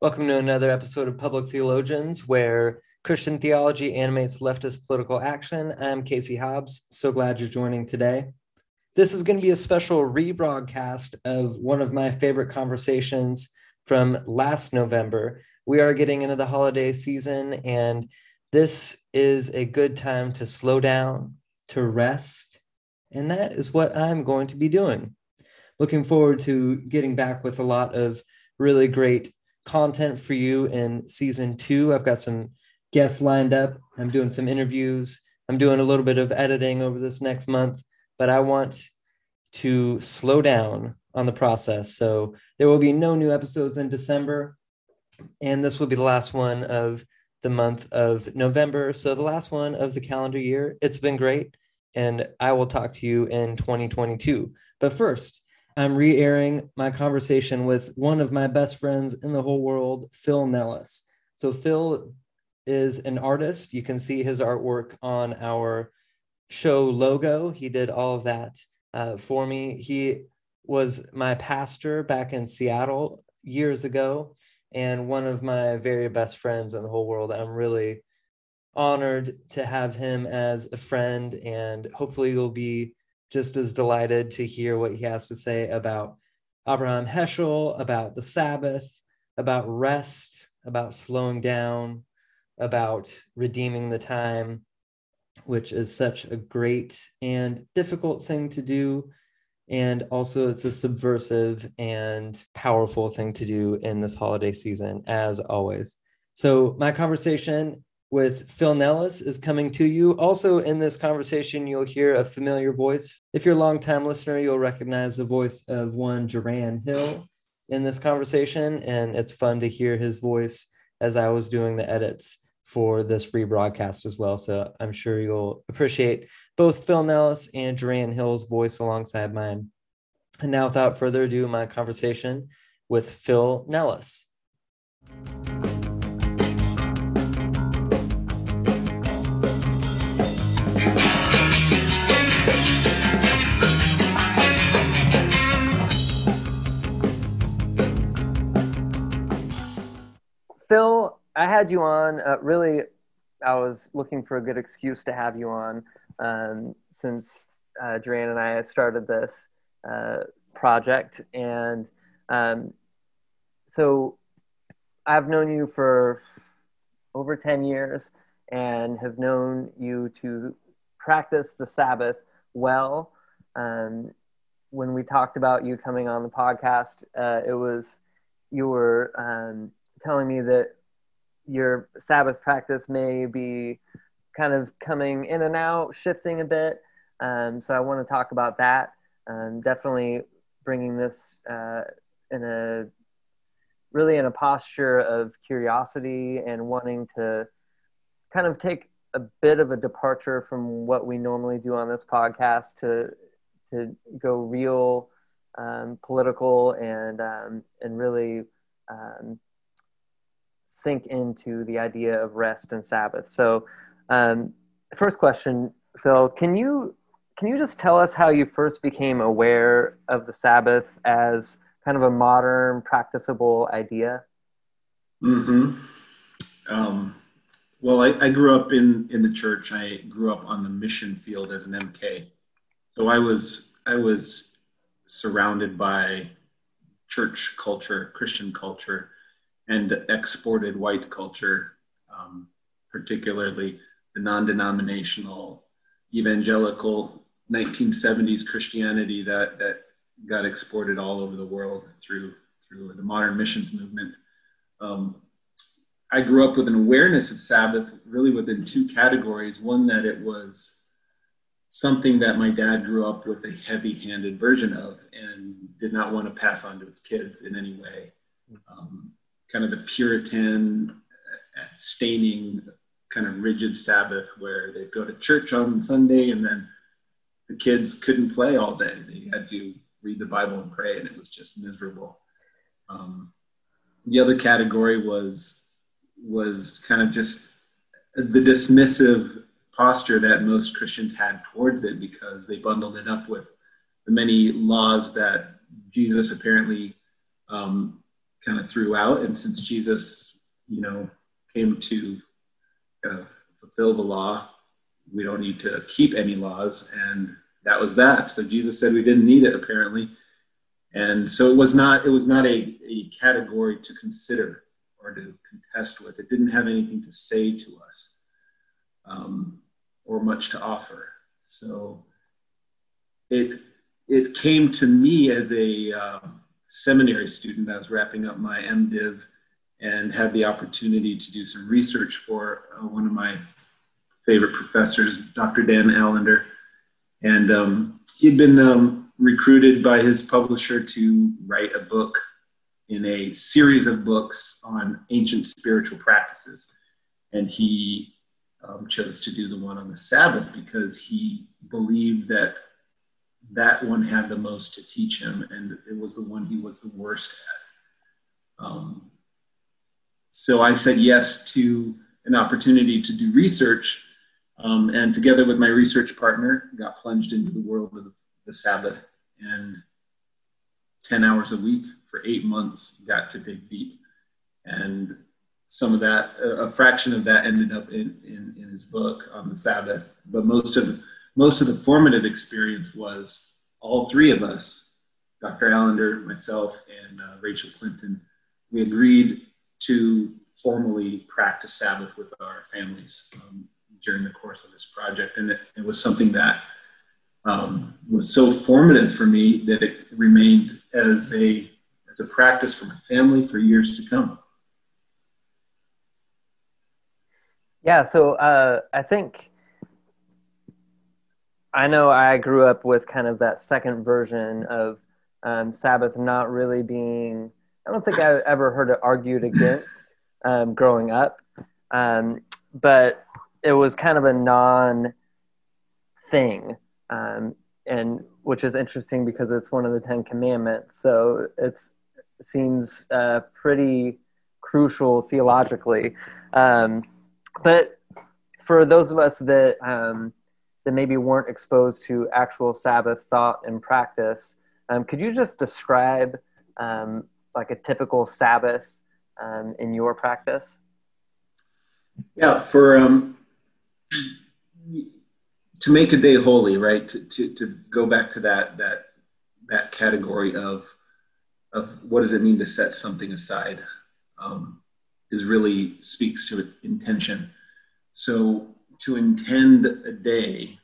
Welcome to another episode of Public Theologians, where Christian theology animates leftist political action. I'm Casey Hobbs. So glad you're joining today. This is going to be a special rebroadcast of one of my favorite conversations from last November. We are getting into the holiday season, and this is a good time to slow down, to rest, and that is what I'm going to be doing. Looking forward to getting back with a lot of really great content for you in season 2. I've got some guests lined up. I'm doing some interviews. I'm doing a little bit of editing over this next month, but I want to slow down on the process. So there will be no new episodes in December, and this will be the last one of the month of November. So the last one of the calendar year. It's been great, and I will talk to you in 2022. But first, I'm re-airing my conversation with one of my best friends in the whole world, Phil Nellis. So Phil is an artist. You can see his artwork on our show logo. He did all of that for me. He was my pastor back in Seattle years ago, and one of my very best friends in the whole world. I'm really honored to have him as a friend, and hopefully you'll be just as delighted to hear what he has to say about Abraham Heschel, about the Sabbath, about rest, about slowing down, about redeeming the time, which is such a great and difficult thing to do. And also it's a subversive and powerful thing to do in this holiday season, as always. So my conversation with Phil Nellis is coming to you. Also in this conversation, you'll hear a familiar voice. If you're a longtime listener, you'll recognize the voice of one Duran Hill in this conversation, and it's fun to hear his voice as I was doing the edits for this rebroadcast as well. So I'm sure you'll appreciate both Phil Nellis and Duran Hill's voice alongside mine. And now, without further ado, my conversation with Phil Nellis. Phil, I had you on. I was looking for a good excuse to have you on since Duran and I started this project. And so I've known you for over 10 years and have known you to practice the Sabbath well. When we talked about you coming on the podcast, you were telling me that your Sabbath practice may be kind of coming in and out, shifting a bit. So I want to talk about that. Definitely bringing this in a posture of curiosity and wanting to kind of take a bit of a departure from what we normally do on this podcast to go real political and really sink into the idea of rest and Sabbath. So first question, Phil, can you just tell us how you first became aware of the Sabbath as kind of a modern practicable idea? Mm-hmm. Well, I grew up in the church. I grew up on the mission field as an MK. So I was surrounded by church culture, Christian culture, and exported white culture, particularly the non-denominational, evangelical 1970s Christianity that got exported all over the world through the modern missions movement. I grew up with an awareness of Sabbath really within two categories. One, that it was something that my dad grew up with a heavy-handed version of and did not want to pass on to his kids in any way. Kind of the Puritan, abstaining, kind of rigid Sabbath where they'd go to church on Sunday and then the kids couldn't play all day. They had to read the Bible and pray, and it was just miserable. The other category was kind of just the dismissive posture that most Christians had towards it because they bundled it up with the many laws that Jesus apparently kind of threw out. And since Jesus, came to kind of fulfill the law, we don't need to keep any laws. And that was that. So Jesus said we didn't need it, apparently. And so it was not a category to consider or to contest with. It didn't have anything to say to us, or much to offer. So it came to me as a seminary student. I was wrapping up my MDiv and had the opportunity to do some research for one of my favorite professors, Dr. Dan Allender. And he'd been recruited by his publisher to write a book in a series of books on ancient spiritual practices. And he chose to do the one on the Sabbath because he believed that one had the most to teach him, and it was the one he was the worst at. So I said yes to an opportunity to do research, and together with my research partner, got plunged into the world of the Sabbath, and 10 hours a week for 8 months, got to dig deep. And some of that, a fraction of that ended up in his book on the Sabbath, but most of the formative experience was all three of us, Dr. Allender, myself, and Rachel Clinton. We agreed to formally practice Sabbath with our families during the course of this project. And it was something that was so formative for me that it remained as a practice for my family for years to come. Yeah, so I know I grew up with kind of that second version of Sabbath not really being, I don't think I ever heard it argued against growing up, but it was kind of a non-thing, and which is interesting because it's one of the 10 Commandments, so it seems pretty crucial theologically. But for those of us that maybe weren't exposed to actual Sabbath thought and practice, could you just describe like a typical Sabbath in your practice? Yeah, for to make a day holy, right? To go back to that category of what does it mean to set something aside, is really speaks to intention. So to intend a day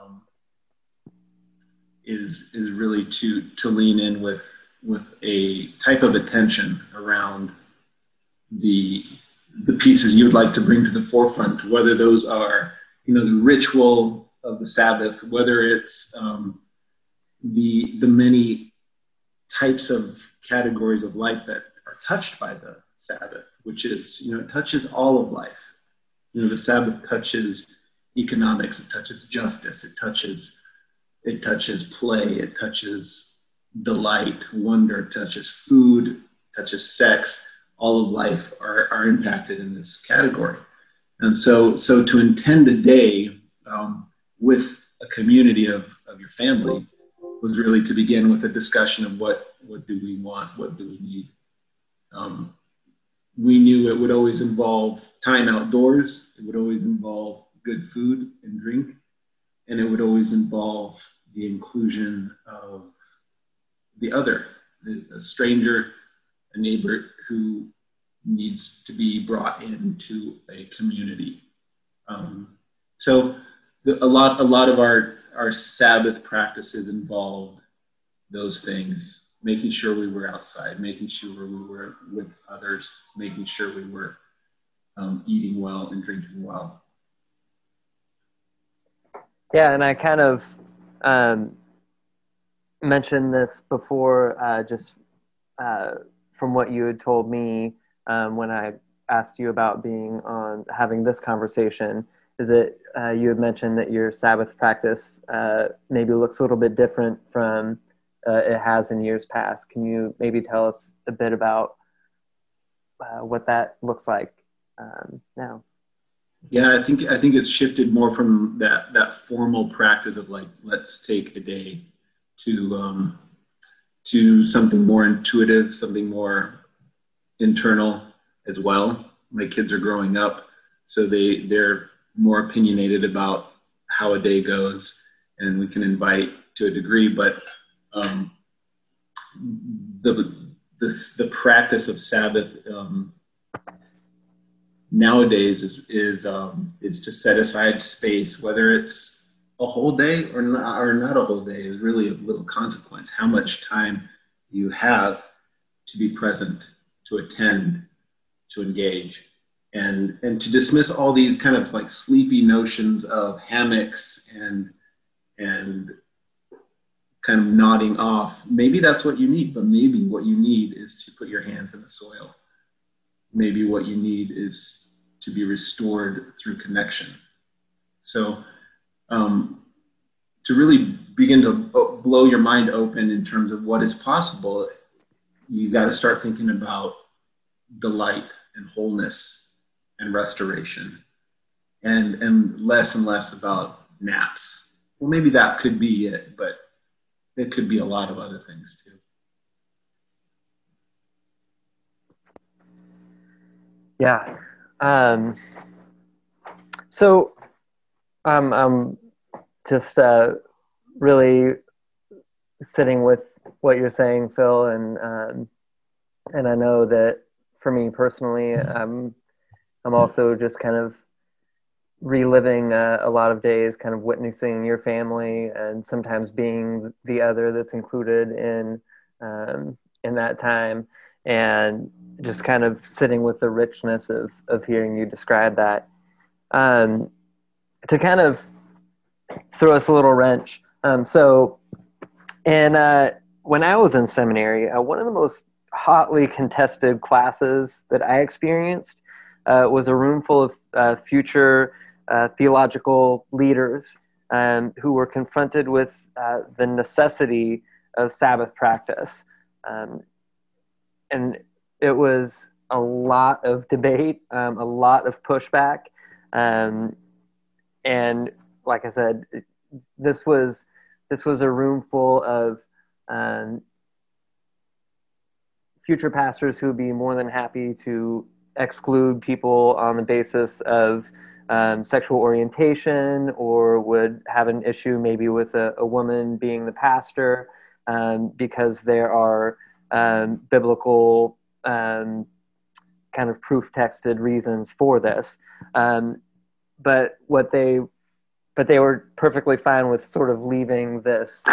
is really to lean in with a type of attention around the pieces you would like to bring to the forefront, whether those are, the ritual of the Sabbath, whether it's the many types of categories of life that are touched by the Sabbath, which is, it touches all of life. The Sabbath touches economics, it touches justice, it touches play, it touches delight, wonder, it touches food, touches sex. All of life are impacted in this category. And so to intend a day with a community of your family was really to begin with a discussion of what do we want, what do we need. We knew it would always involve time outdoors, it would always involve good food and drink, and it would always involve the inclusion of the other, a stranger, a neighbor who needs to be brought into a community. So a lot of our Sabbath practices involved those things, making sure we were outside, making sure we were with others, making sure we were eating well and drinking well. Yeah, and I kind of mentioned this before, just from what you had told me when I asked you about having this conversation, is that you had mentioned that your Sabbath practice maybe looks a little bit different from it has in years past. Can you maybe tell us a bit about what that looks like now? Yeah, I think it's shifted more from that formal practice of like, let's take a day to something more intuitive, something more internal as well. My kids are growing up, so they're more opinionated about how a day goes, and we can invite to a degree, but the practice of Sabbath nowadays is to set aside space, whether it's a whole day or not a whole day, is really of little consequence. How much time you have to be present, to attend, to engage, and to dismiss all these kind of like sleepy notions of hammocks and kind of nodding off. Maybe that's what you need, but maybe what you need is to put your hands in the soil. Maybe what you need is to be restored through connection. So to really begin to blow your mind open in terms of what is possible, you got to start thinking about delight and wholeness and restoration, and less about naps. Well, maybe that could be it, but it could be a lot of other things too. Yeah. So I'm just really sitting with what you're saying, Phil, and I know that for me personally, I'm also just kind of reliving a lot of days, kind of witnessing your family, and sometimes being the other that's included in that time, and just kind of sitting with the richness of hearing you describe that. To kind of throw us a little wrench. So when I was in seminary, one of the most hotly contested classes that I experienced was a room full of future theological leaders who were confronted with the necessity of Sabbath practice. And it was a lot of debate, a lot of pushback. And like I said, this was a room full of future pastors who would be more than happy to exclude people on the basis of sexual orientation, or would have an issue maybe with a woman being the pastor because there are biblical kind of proof texted reasons for this. But they were perfectly fine with sort of leaving this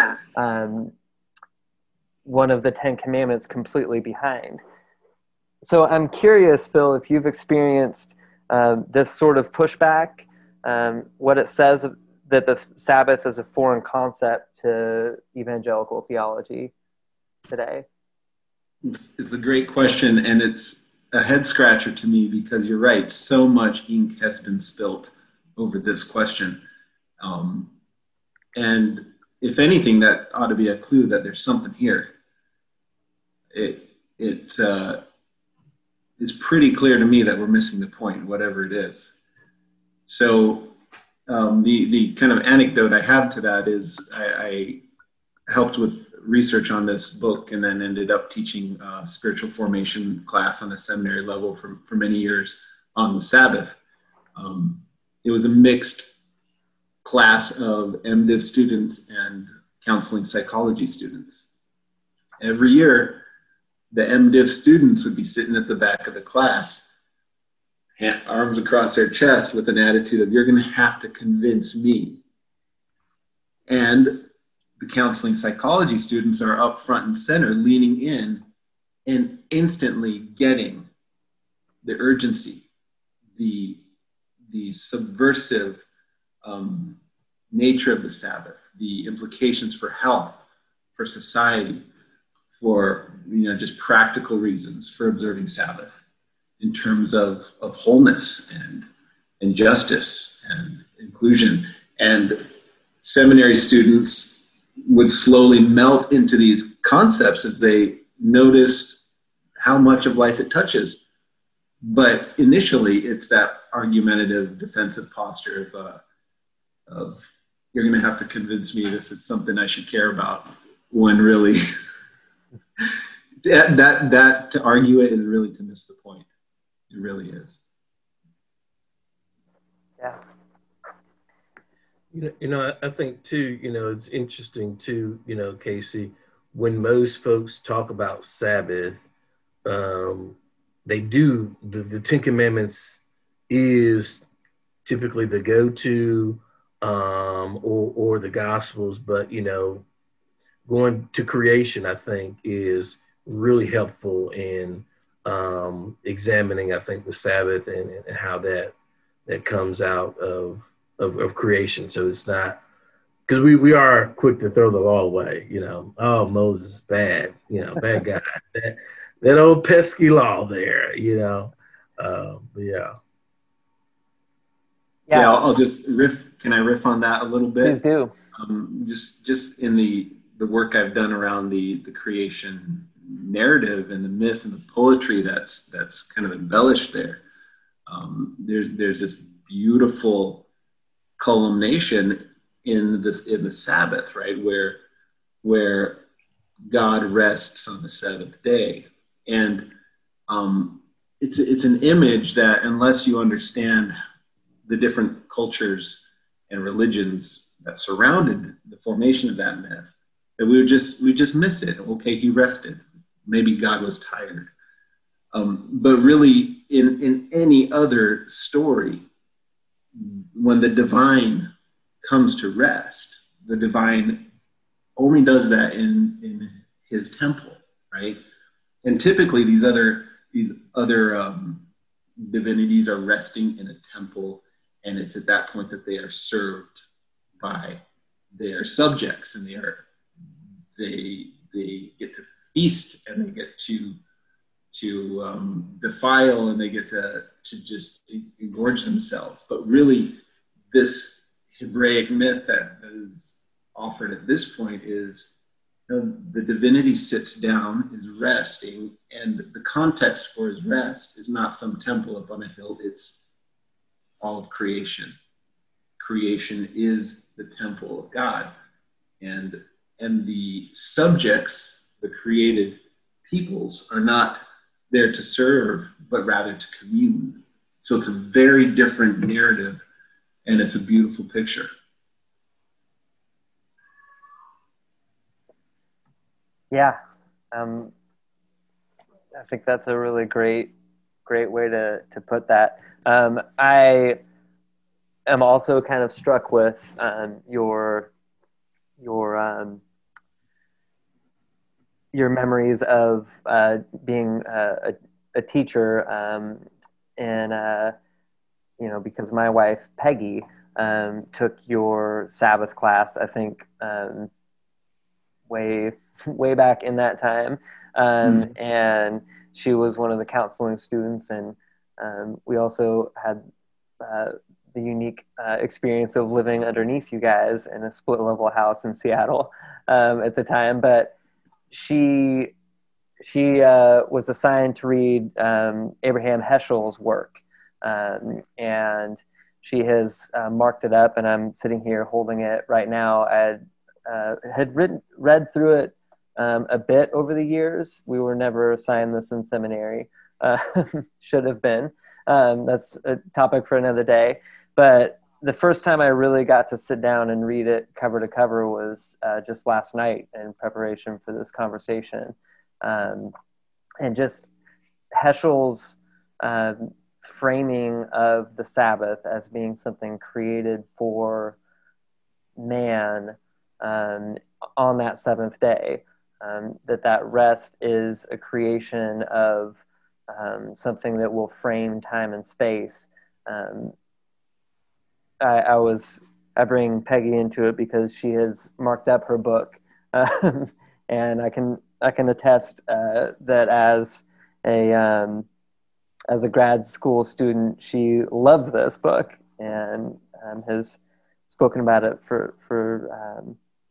one of the 10 Commandments completely behind. So I'm curious, Phil, if you've experienced this sort of pushback, what it says that the Sabbath is a foreign concept to evangelical theology today. It's a great question, and it's a head scratcher to me, because you're right, so much ink has been spilt over this question. And if anything, that ought to be a clue that there's something here. It is pretty clear to me that we're missing the point, whatever it is. So the kind of anecdote I have to that is I helped with research on this book, and then ended up teaching a spiritual formation class on the seminary level for many years on the Sabbath. It was a mixed class of MDiv students and counseling psychology students. Every year, the MDiv students would be sitting at the back of the class, arms across their chest, with an attitude of, you're going to have to convince me. And the counseling psychology students are up front and center, leaning in and instantly getting the urgency, the subversive nature of the Sabbath, the implications for health, for society, for just practical reasons for observing Sabbath, in terms of wholeness and justice and inclusion. And seminary students would slowly melt into these concepts as they noticed how much of life it touches. But initially, it's that argumentative, defensive posture of you're going to have to convince me this is something I should care about, when really That to argue it is really to miss the point. It really is. Yeah. I think too, it's interesting too, Casey, when most folks talk about Sabbath, um, they do the Ten Commandments is typically the go-to, or the Gospels, but going to creation, I think, is really helpful in examining, I think, the Sabbath and how that comes out of creation. So it's not, because we are quick to throw the law away, oh, Moses, bad, bad guy, that old pesky law there, but yeah. Yeah, I'll just riff. Can I riff on that a little bit? Please do. Just in the work I've done around the creation narrative and the myth and the poetry that's kind of embellished there. There's this beautiful culmination in the Sabbath, right, where God rests on the seventh day, and it's an image that, unless you understand the different cultures and religions that surrounded the formation of that myth, that we just miss it. Okay, he rested. Maybe God was tired. But really, in any other story, when the divine comes to rest, the divine only does that in his temple, right? And typically, these other divinities are resting in a temple, and it's at that point that they are served by their subjects, and they get to feast, and they get to defile, and they get to just engorge themselves. But really, this Hebraic myth that is offered at this point is, the divinity sits down, is resting, and the context for his rest is not some temple up on a hill, it's all of creation. Creation is the temple of God. And the subjects, the created peoples, are not there to serve, but rather to commune. So it's a very different narrative, and it's a beautiful picture. Yeah. I think that's a really great way to put that. I am also kind of struck with your memories of being a teacher, and because my wife Peggy took your Sabbath class, I think way back in that time, and she was one of the counseling students, and we also had the unique experience of living underneath you guys in a split level house in Seattle at the time. But she was assigned to read Abraham Heschel's work, and she has marked it up, and I'm sitting here holding it right now. I had read through it a bit over the years. We were never assigned this in seminary. Should have been. That's a topic for another day. But the first time I really got to sit down and read it cover to cover was just last night in preparation for this conversation. And just Heschel's framing of the Sabbath as being something created for man on that seventh day, that rest is a creation of something that will frame time and space. I bring Peggy into it because she has marked up her book, and I can attest that as a grad school student, she loved this book and has spoken about it for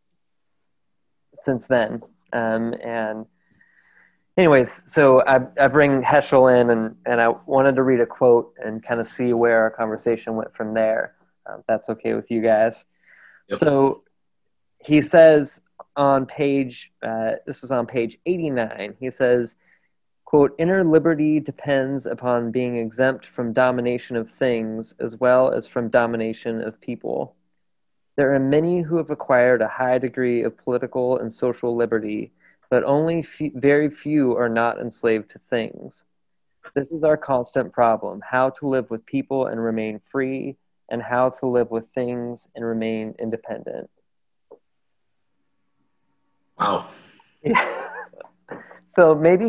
since then. And anyways, so I bring Heschel in, and I wanted to read a quote and kind of see where our conversation went from there. If that's okay with you guys. Yep. So he says, on page 89. He says, quote, inner liberty depends upon being exempt from domination of things as well as from domination of people. There are many who have acquired a high degree of political and social liberty, but only very few are not enslaved to things. This is our constant problem, how to live with people and remain free, and how to live with things and remain independent. Wow. Yeah. So maybe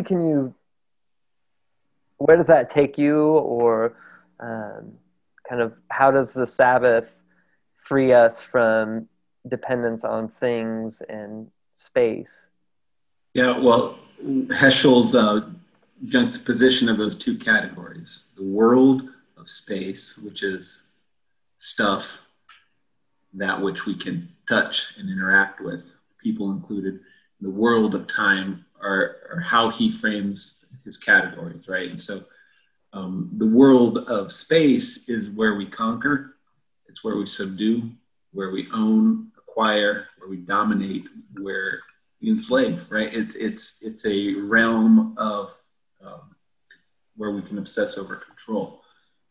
where does that take you, or kind of how does the Sabbath free us from dependence on things and space? Yeah, well, Heschel's juxtaposition of those two categories, the world of space, which is stuff, that which we can touch and interact with, people included, the world of time are how he frames his categories, right? And so the world of space is where we conquer, it's where we subdue, where we own, acquire, where we dominate, where we enslave, right? It's a realm of where we can obsess over control.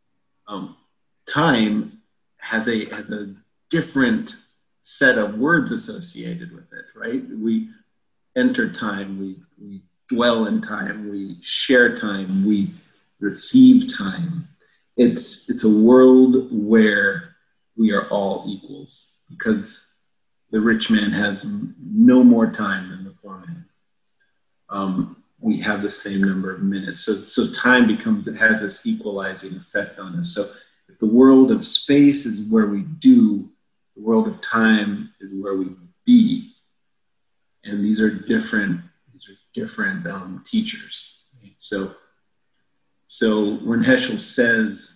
Time has a different set of words associated with it, right? We enter time, we dwell in time, we share time, we receive time. It's a world where we are all equals because the rich man has no more time than the poor man. We have the same number of minutes. So time it has this equalizing effect on us. So if the world of space is where we do, the world of time is where we be. And these are different teachers. Right? So when Heschel says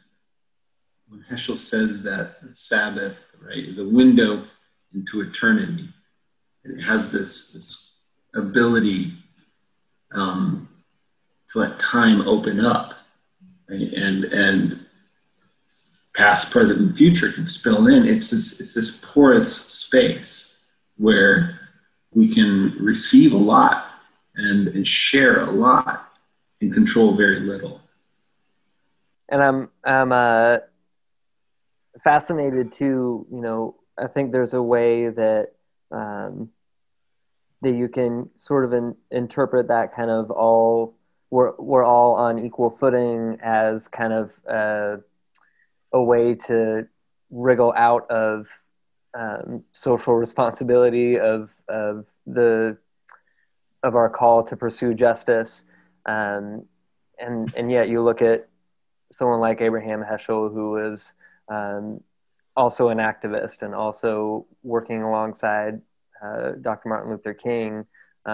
that the Sabbath, right, is a window into eternity, it has this ability to let time open up, right? And past, present, and future can spill in. It's this porous space where we can receive a lot and share a lot and control very little. And I'm fascinated too. I think there's a way that that you can sort of interpret that kind of we're all on equal footing as kind of a way to wriggle out of social responsibility of our call to pursue justice, and yet you look at someone like Abraham Heschel, who was also an activist and also working alongside Dr. Martin Luther King.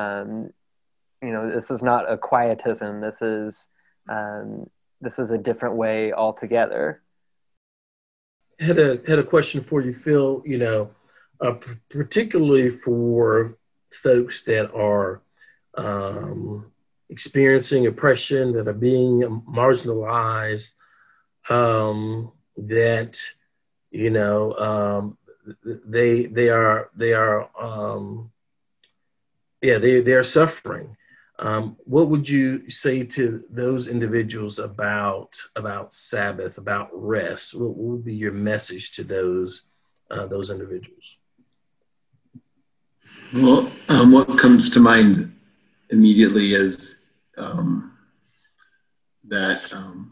This is not a quietism. This is a different way altogether. Had a question for you, Phil. Particularly for folks that are experiencing oppression, that are being marginalized, that they are suffering. What would you say to those individuals about Sabbath, about rest? What would be your message to those individuals? Well, what comes to mind immediately is that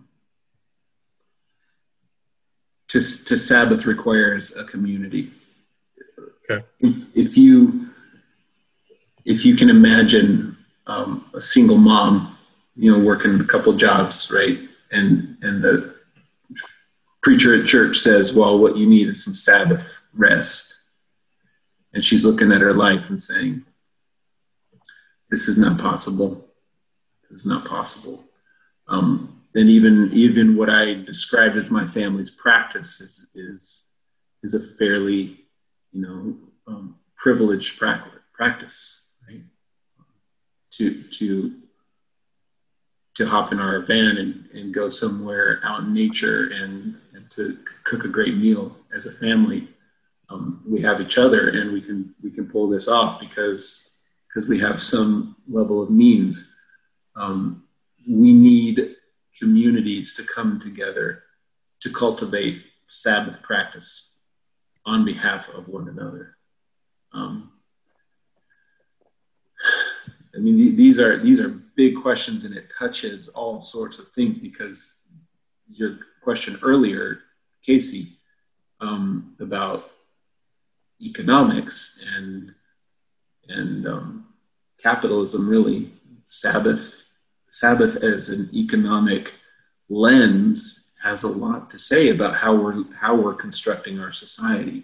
to Sabbath requires a community. Okay. If you can imagine a single mom, working a couple jobs, right, and the preacher at church says, well, what you need is some Sabbath rest. And she's looking at her life and saying, this is not possible. This is not possible. And even what I described as my family's practice is a fairly, privileged practice, right? To hop in our van and go somewhere out in nature and to cook a great meal as a family. We have each other, and we pull this off because we have some level of means. We need communities to come together to cultivate Sabbath practice on behalf of one another. I mean, these are big questions, and it touches all sorts of things, because your question earlier, Casey, about economics and capitalism, really, Sabbath as an economic lens has a lot to say about how we're constructing our society.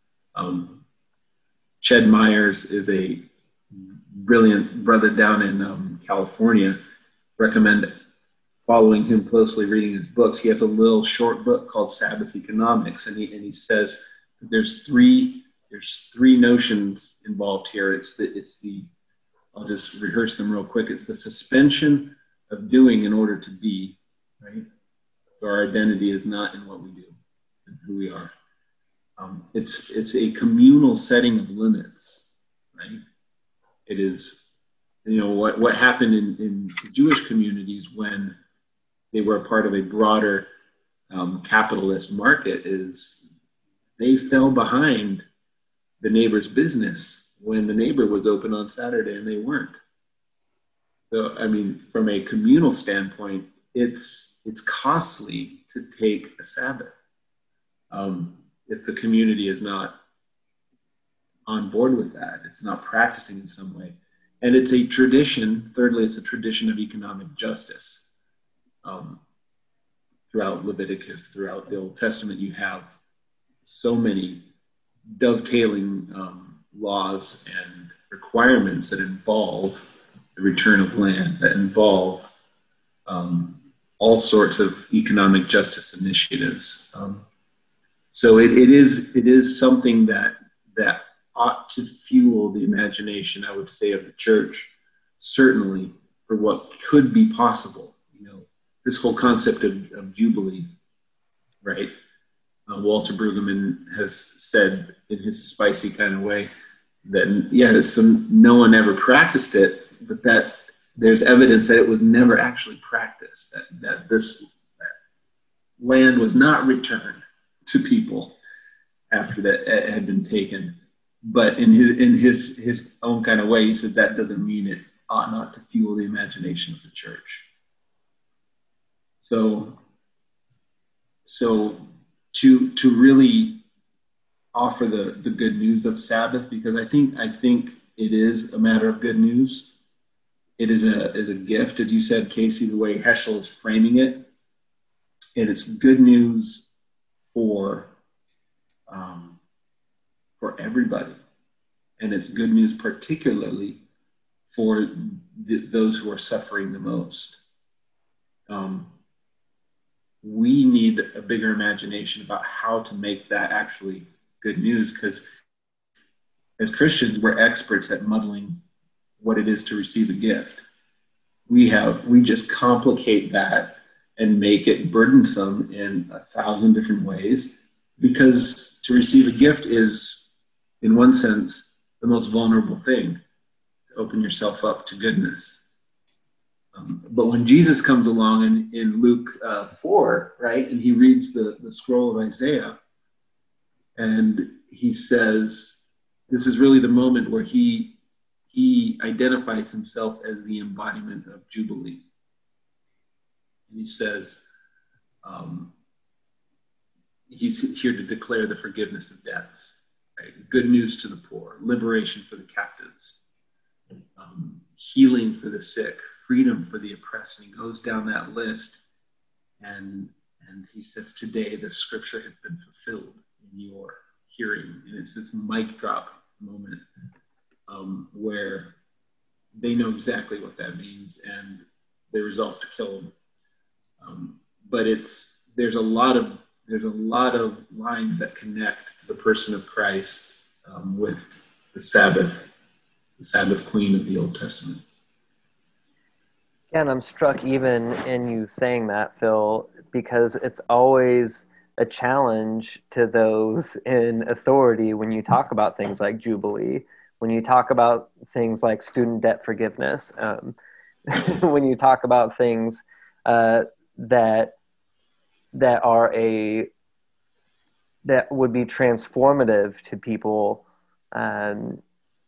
Ched Myers is a brilliant brother down in California. Recommend following him closely, reading his books. He has a little short book called Sabbath Economics, and he says that there's three notions involved here. It's the I'll just rehearse them real quick. It's the suspension of doing in order to be, right? So our identity is not in what we do, and who we are. It's a communal setting of limits, right? It is, what happened in the Jewish communities when they were a part of a broader capitalist market is they fell behind the neighbor's business when the neighbor was open on Saturday and they weren't. So, I mean, from a communal standpoint, it's costly to take a Sabbath if the community is not on board with that. It's not practicing in some way. And it's a tradition, thirdly, it's a tradition of economic justice. Throughout Leviticus, throughout the Old Testament, you have so many dovetailing laws and requirements that involve the return of land, that involve all sorts of economic justice initiatives. So it is something that ought to fuel the imagination, I would say, of the church, certainly, for what could be possible. This whole concept of Jubilee, right? Walter Brueggemann has said in his spicy kind of way that, no one ever practiced it, but that there's evidence that it was never actually practiced, that this land was not returned to people after that it had been taken. But in his own kind of way, he says that doesn't mean it ought not to fuel the imagination of the church. So to really offer the good news of Sabbath, because I think it is a matter of good news. It is a gift, as you said, Casey, the way Heschel is framing it, and it's good news for everybody, and it's good news particularly for those who are suffering the most. We need a bigger imagination about how to make that actually good news, because as Christians, we're experts at muddling what it is to receive a gift. We just complicate that and make it burdensome in 1,000 different ways, because to receive a gift is, in one sense, the most vulnerable thing, to open yourself up to goodness. But when Jesus comes along in Luke 4, right, and he reads the scroll of Isaiah, and he says, this is really the moment where he identifies himself as the embodiment of Jubilee. And he says, he's here to declare the forgiveness of debts, right? Good news to the poor, liberation for the captives, healing for the sick, freedom for the oppressed. And he goes down that list, and he says, today the scripture has been fulfilled in your hearing. And it's this mic drop moment where they know exactly what that means, and they resolve to kill him. But there's a lot of lines that connect the person of Christ with the Sabbath queen of the Old Testament. Yeah, and I'm struck even in you saying that, Phil, because it's always a challenge to those in authority when you talk about things like Jubilee, when you talk about things like student debt forgiveness, when you talk about things that would be transformative to people, and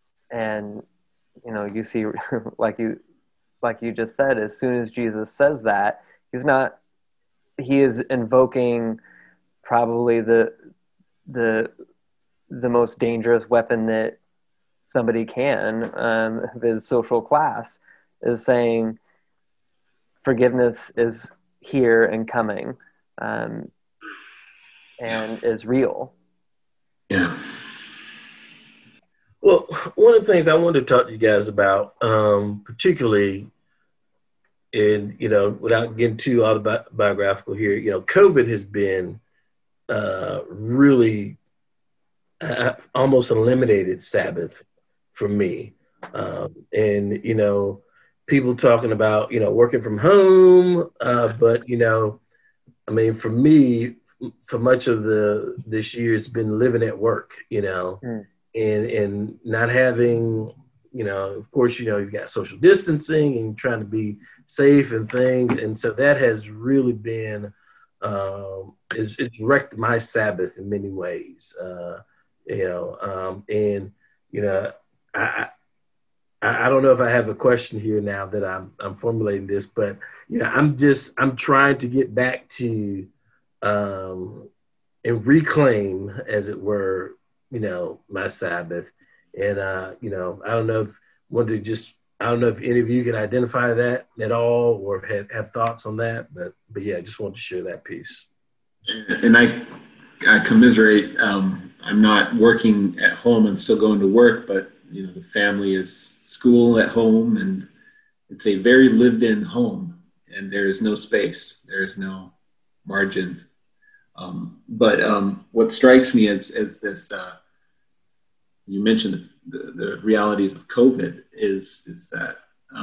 you see, like you just said, as soon as Jesus says that, he is invoking probably the most dangerous weapon that somebody can, of his social class, is saying forgiveness is here and coming, and is real. Yeah. Well, one of the things I wanted to talk to you guys about, particularly in, without getting too autobiographical here, COVID has been really almost eliminated Sabbath for me. And, people talking about, working from home, but, for me, for much of this year, it's been living at work, and not having, of course, you've got social distancing and trying to be safe and things. And so that has really been, it's wrecked my Sabbath in many ways. I don't know if I have a question here now that I'm formulating this, but I'm trying to get back to and reclaim, as it were, my Sabbath. And I don't know if any of you can identify that at all or have thoughts on that, but yeah, I just wanted to share that piece. And I commiserate. I'm not working at home and still going to work, but the family is school at home, and it's a very lived-in home, and there is no space, there is no margin. But what strikes me as this, you mentioned the realities of COVID is that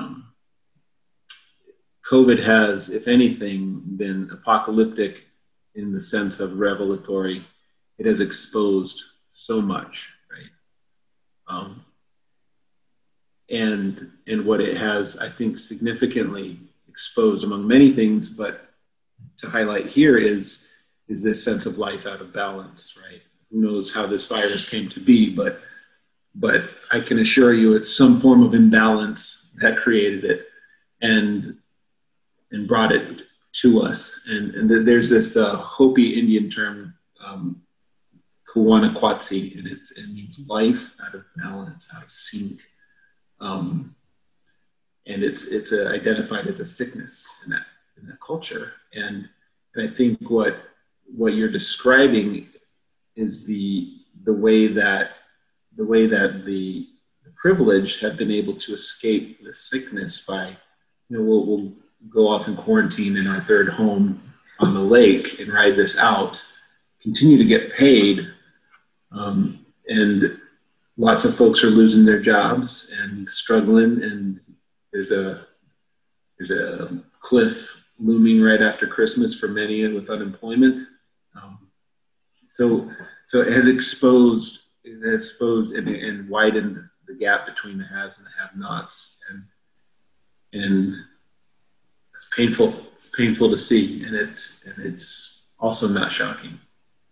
COVID has, if anything, been apocalyptic in the sense of revelatory. It has exposed so much, right? And what it has, I think, significantly exposed, among many things, but to highlight here is this sense of life out of balance, right? Who knows how this virus came to be, but I can assure you it's some form of imbalance that created it and brought it to us. And there's this Hopi Indian term, Kuwanakwatsi, and it means life out of balance, out of sync. And it's identified as a sickness in that culture. And I think what you're describing is the way that the privileged have been able to escape the sickness by, we'll go off and quarantine in our third home on the lake and ride this out, continue to get paid, and lots of folks are losing their jobs and struggling, and there's a cliff looming right after Christmas for many with unemployment. So it has exposed and widened the gap between the haves and the have-nots, and it's painful. It's painful to see, and it's also not shocking.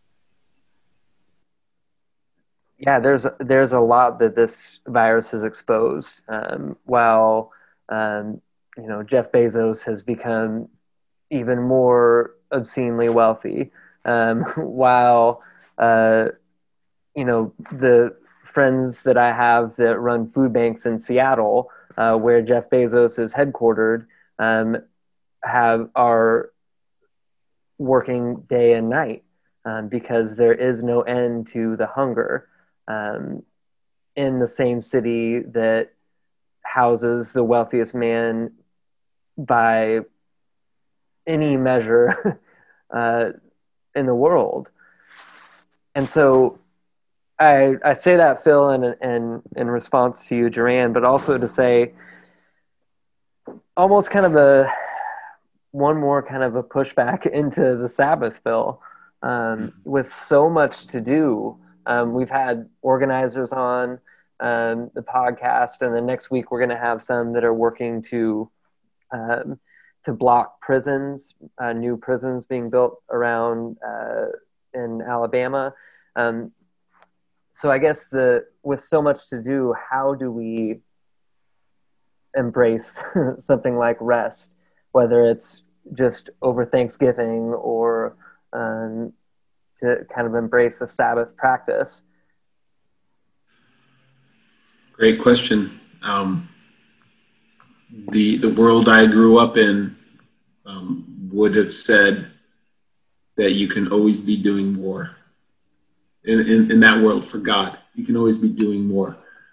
Yeah, there's a lot that this virus has exposed. While Jeff Bezos has become even more obscenely wealthy, while the friends that I have that run food banks in Seattle, where Jeff Bezos is headquartered, are working day and night because there is no end to the hunger. In the same city that houses the wealthiest man by any measure in the world. And so I say that, Phil, in response to you, Duran, but also to say almost kind of one more kind of a pushback into the Sabbath, Phil. with so much to do. We've had organizers on the podcast, and then next week we're going to have some that are working to block prisons, new prisons being built around in Alabama. So I guess with so much to do, how do we embrace something like rest, whether it's just over Thanksgiving or to kind of embrace the Sabbath practice? Great question. The world I grew up in would have said that you can always be doing more. In that world, for God, you can always be doing more.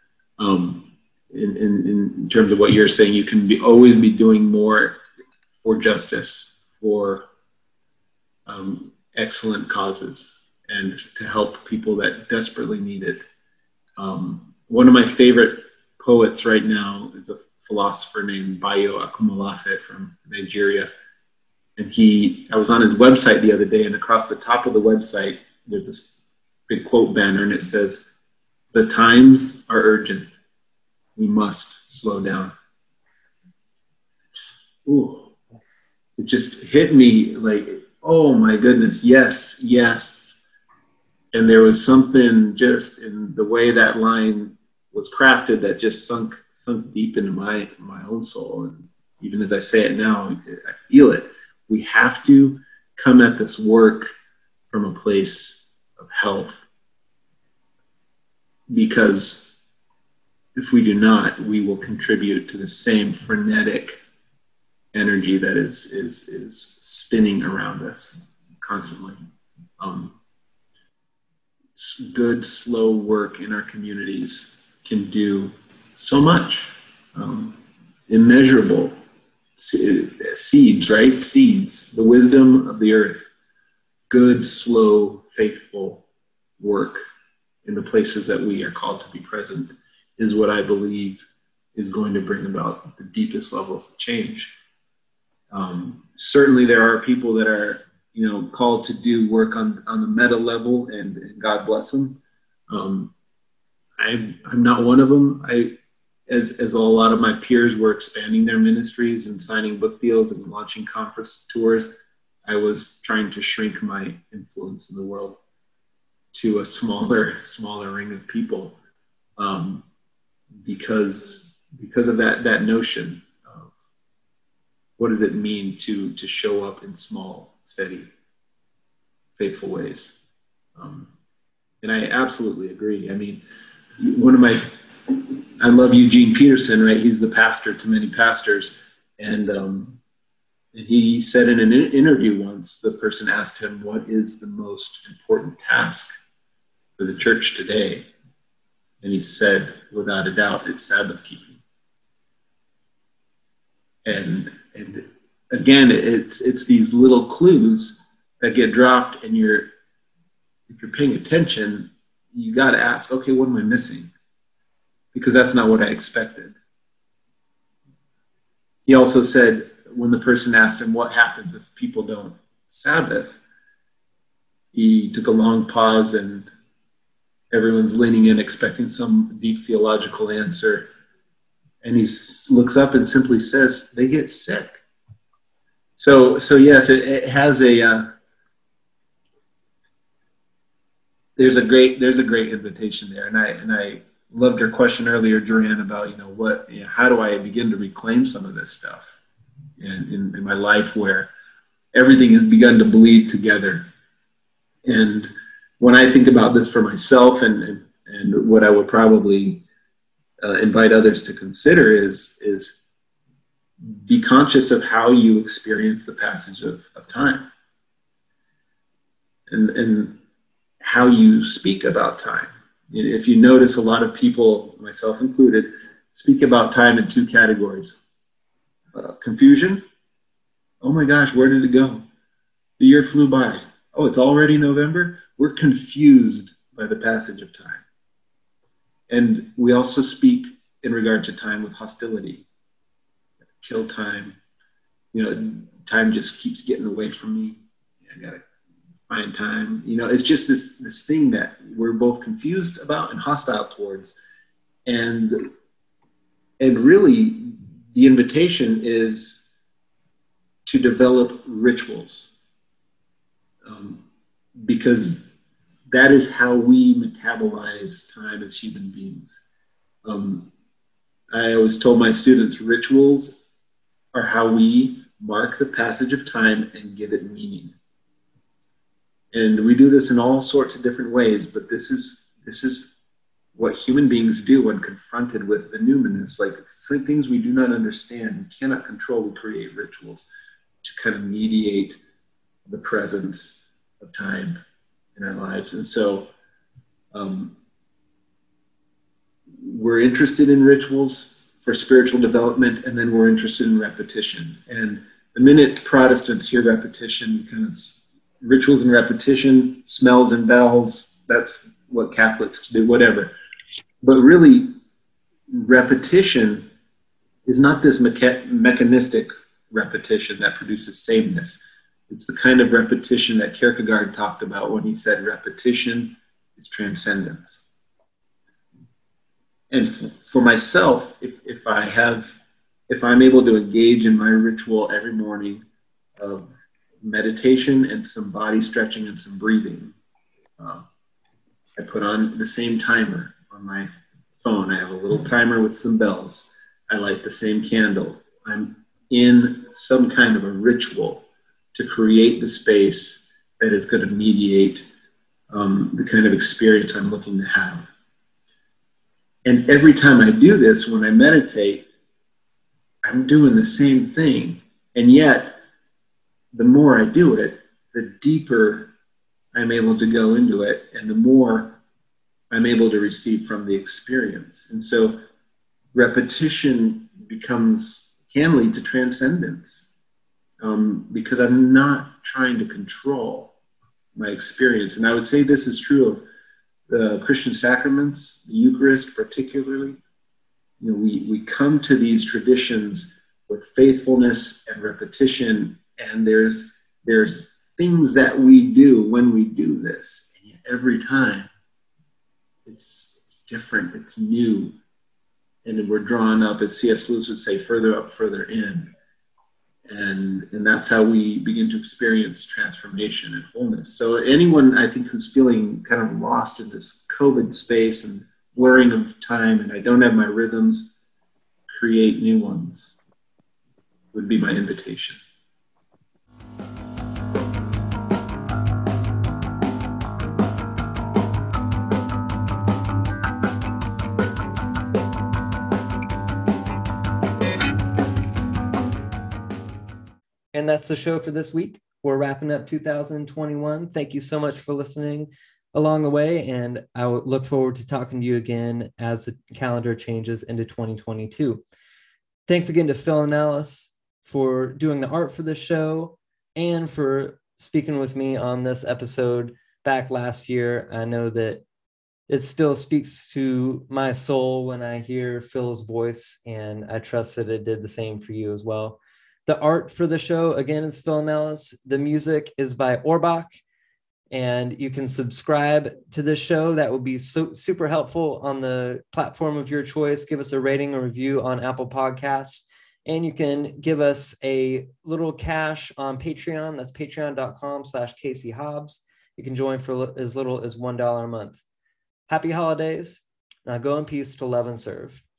In terms of what you're saying, you can always be doing more for justice, for excellent causes, and to help people that desperately need it. One of my favorite poets right now is a philosopher named Bayo Akomolafe from Nigeria. And I was on his website the other day, and across the top of the website, there's this big quote banner, and it says, "The times are urgent. We must slow down." Ooh, it just hit me like, oh my goodness, yes, yes. And there was something just in the way that line was crafted that just sunk deep into my own soul. And even as I say it now, I feel it. We have to come at this work from a place of health, because if we do not, we will contribute to the same frenetic energy that is spinning around us constantly. Good, slow work in our communities can do so much. Immeasurable seeds, right? Seeds, the wisdom of the earth. Good, slow, faithful work in the places that we are called to be present is what I believe is going to bring about the deepest levels of change. Certainly there are people that are, called to do work on the meta level, and God bless them. I'm not one of them. As a lot of my peers were expanding their ministries and signing book deals and launching conference tours, I was trying to shrink my influence in the world to a smaller ring of people, because of that notion of what does it mean to show up in small, steady, faithful ways. And I absolutely agree. I mean, I love Eugene Peterson, right? He's the pastor to many pastors. And he said in an interview once, the person asked him, what is the most important task for the church today? And he said, without a doubt, it's Sabbath keeping. And again, it's these little clues that get dropped, and if you're paying attention, you got to ask, okay, what am I missing? Because that's not what I expected. He also said, when the person asked him what happens if people don't Sabbath, he took a long pause, and everyone's leaning in expecting some deep theological answer. And he looks up and simply says, they get sick. So yes, it has there's a great invitation there. And I loved your question earlier, Joanne, about, how do I begin to reclaim some of this stuff in my life where everything has begun to bleed together. And when I think about this for myself and what I would probably invite others to consider is be conscious of how you experience the passage of time and how you speak about time. If you notice, a lot of people, myself included, speak about time in two categories. Confusion. Oh my gosh, where did it go? The year flew by. Oh, it's already November? We're confused by the passage of time. And we also speak in regard to time with hostility. Kill time. Time just keeps getting away from me. I got to find time. You know, it's just this thing that we're both confused about and hostile towards. And really the invitation is to develop rituals, because that is how we metabolize time as human beings. I always told my students, rituals are how we mark the passage of time and give it meaning. And we do this in all sorts of different ways, but this is what human beings do when confronted with the numinous. Like, things we do not understand, we cannot control, we create rituals to kind of mediate the presence of time in our lives. And so we're interested in rituals for spiritual development, and then we're interested in repetition. And the minute Protestants hear repetition, kind of rituals and repetition, smells and bells, that's what Catholics do, whatever. But really, repetition is not this mechanistic repetition that produces sameness. It's the kind of repetition that Kierkegaard talked about when he said repetition is transcendence. And for myself, if I'm able to engage in my ritual every morning of meditation and some body stretching and some breathing, I put on the same timer on my phone. I have a little timer with some bells. I light the same candle. I'm in some kind of a ritual to create the space that is going to mediate the kind of experience I'm looking to have. And every time I do this, when I meditate, I'm doing the same thing. And yet, the more I do it, the deeper I'm able to go into it, and the more I'm able to receive from the experience. And so repetition can lead to transcendence, because I'm not trying to control my experience. And I would say this is true of the Christian sacraments, the Eucharist particularly. You know, we come to these traditions with faithfulness and repetition, and there's things that we do when we do this, and yet every time it's different, it's new, and we're drawn up, as C.S. Lewis would say, further up, further in. And that's how we begin to experience transformation and wholeness. So anyone, I think, who's feeling kind of lost in this COVID space and blurring of time, and I don't have my rhythms, create new ones, would be my invitation. And that's the show for this week. We're wrapping up 2021. Thank you so much for listening along the way. And I look forward to talking to you again as the calendar changes into 2022. Thanks again to Phil and Alice for doing the art for this show and for speaking with me on this episode back last year. I know that it still speaks to my soul when I hear Phil's voice, and I trust that it did the same for you as well. The art for the show, again, is Phil Nellis. The music is by Orbach, and you can subscribe to this show. That would be super helpful on the platform of your choice. Give us a rating or review on Apple Podcasts, and you can give us a little cash on Patreon. That's patreon.com/Casey Hobbs. You can join for as little as $1 a month. Happy holidays. Now go in peace to love and serve.